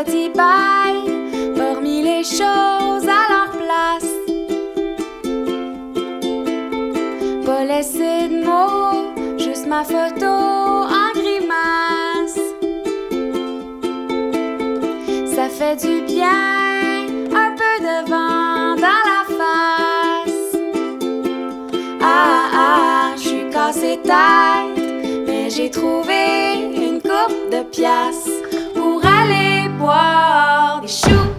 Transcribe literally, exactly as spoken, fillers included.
pas dit bye, pas remis les choses à leur place, pas laissé de mots, juste ma photo en grimace. Ça fait du bien, un peu de vent dans la face. Ah ah, j'suis cassé tête, mais j'ai trouvé une coupe de piastres pour aller boire des choux.